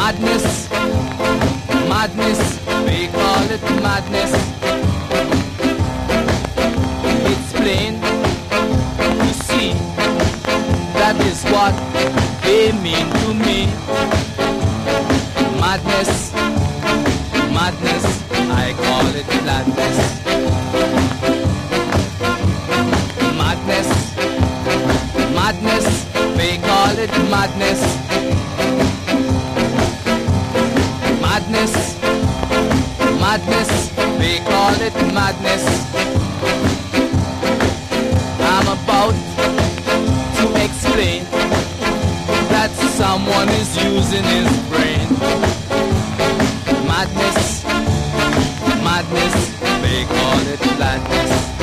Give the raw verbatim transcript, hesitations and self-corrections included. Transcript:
Madness, madness, we call it madness. It's plain to see, that is what they mean to me. Madness, madness, I call it madness. Madness, madness, we call it madness. Madness, madness, we call it madness. I'm about to explain that someone is using his brain. Madness, madness, we call it madness.